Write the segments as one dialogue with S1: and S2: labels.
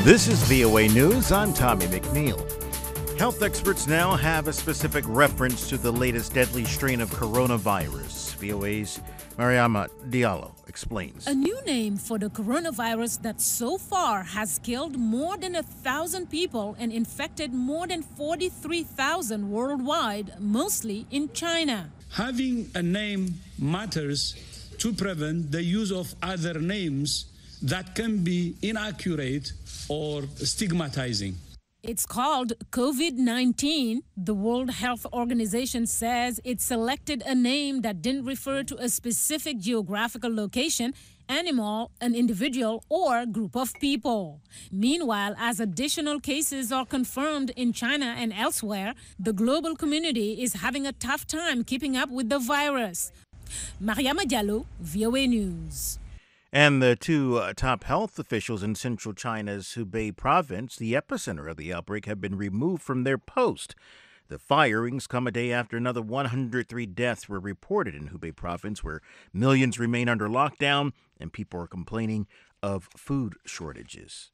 S1: This is VOA News. I'm Tommy McNeil. Health experts now have a specific reference to the latest deadly strain of coronavirus. VOA's Mariama Diallo explains.
S2: A new name for the coronavirus that so far has killed more than 1,000 people and infected more than 43,000 worldwide, mostly in China.
S3: Having a name matters to prevent the use of other names that can be inaccurate or stigmatizing.
S2: It's called COVID-19. The World Health Organization says it selected a name that didn't refer to a specific geographical location, animal, an individual, or group of people. Meanwhile, as additional cases are confirmed in China and elsewhere, the global community is having a tough time keeping up with the virus. Mariama Diallo, VOA News.
S1: And the two top health officials in central China's Hubei province, the epicenter of the outbreak, have been removed from their post. The firings come a day after another 103 deaths were reported in Hubei province, where millions remain under lockdown and people are complaining of food shortages.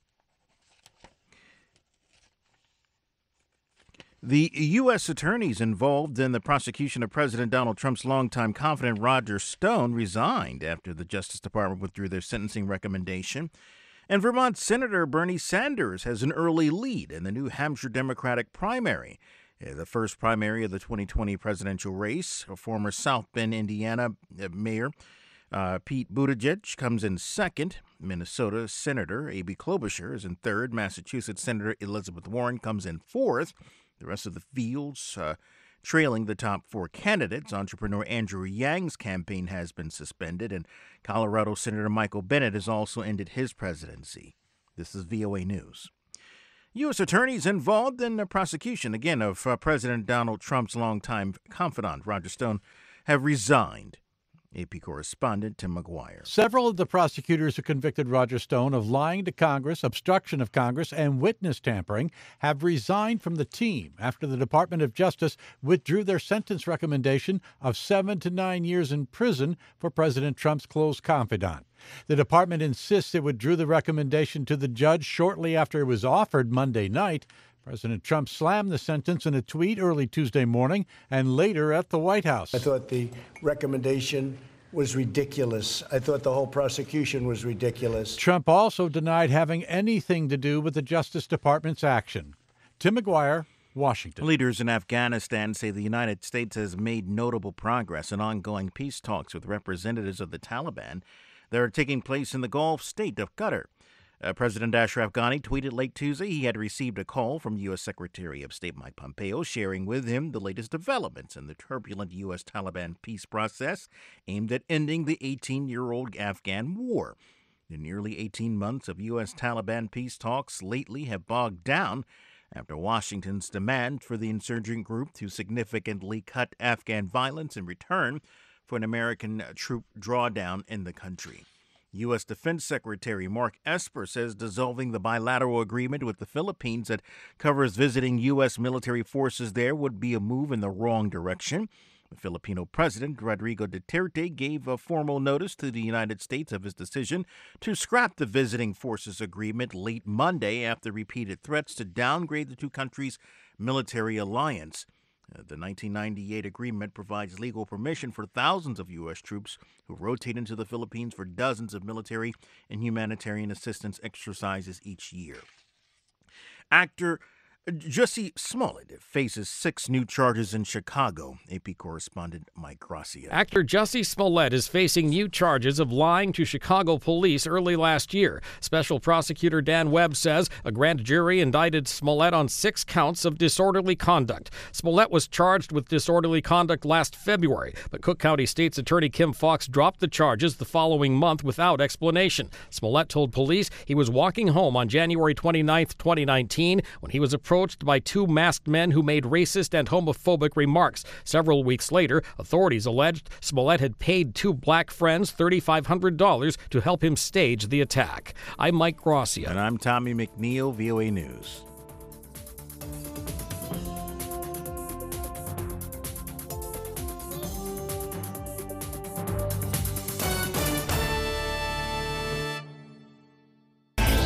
S1: The U.S. attorneys involved in the prosecution of President Donald Trump's longtime confidant Roger Stone resigned after the Justice Department withdrew their sentencing recommendation. And Vermont Senator Bernie Sanders has an early lead in the New Hampshire Democratic primary. The first primary of the 2020 presidential race, former South Bend, Indiana Mayor Pete Buttigieg comes in second. Minnesota Senator Amy Klobuchar is in third. Massachusetts Senator Elizabeth Warren comes in fourth. The rest of the fields trailing the top four candidates. Entrepreneur Andrew Yang's campaign has been suspended, and Colorado Senator Michael Bennet has also ended his presidency. This is VOA News. U.S. attorneys involved in the prosecution, again, of President Donald Trump's longtime confidant, Roger Stone, have resigned. AP correspondent Tim McGuire.
S4: Several of the prosecutors who convicted Roger Stone of lying to Congress, obstruction of Congress, and witness tampering have resigned from the team after the Department of Justice withdrew their sentence recommendation of 7 to 9 years in prison for President Trump's close confidant. The department insists it withdrew the recommendation to the judge shortly after it was offered Monday night. President Trump slammed the sentence in a tweet early Tuesday morning and later at the White House.
S5: I thought the recommendation was ridiculous. I thought the whole prosecution was ridiculous.
S4: Trump also denied having anything to do with the Justice Department's action. Tim McGuire, Washington.
S1: Leaders in Afghanistan say the United States has made notable progress in ongoing peace talks with representatives of the Taliban that are taking place in the Gulf state of Qatar. President Ashraf Ghani tweeted late Tuesday he had received a call from U.S. Secretary of State Mike Pompeo sharing with him the latest developments in the turbulent U.S. Taliban peace process aimed at ending the 18-year-old Afghan war. The nearly 18 months of U.S. Taliban peace talks lately have bogged down after Washington's demand for the insurgent group to significantly cut Afghan violence in return for an American troop drawdown in the country. U.S. Defense Secretary Mark Esper says dissolving the bilateral agreement with the Philippines that covers visiting U.S. military forces there would be a move in the wrong direction. The Filipino President Rodrigo Duterte gave a formal notice to the United States of his decision to scrap the visiting forces agreement late Monday after repeated threats to downgrade the two countries' military alliance. The 1998 agreement provides legal permission for thousands of U.S. troops who rotate into the Philippines for dozens of military and humanitarian assistance exercises each year. Actor Jussie Smollett faces 6 new charges in Chicago. AP correspondent Mike Gracia.
S6: Actor Jussie Smollett is facing new charges of lying to Chicago police early last year. Special prosecutor Dan Webb says a grand jury indicted Smollett on 6 counts of disorderly conduct. Smollett was charged with disorderly conduct last February, but Cook County State's Attorney Kim Foxx dropped the charges the following month without explanation. Smollett told police he was walking home on January 29, 2019, when he was approached by 2 masked men who made racist and homophobic remarks. Several weeks later, authorities alleged Smollett had paid 2 black friends $3,500 to help him stage the attack. I'm Mike Gracia.
S1: And I'm Tommy McNeil, VOA News.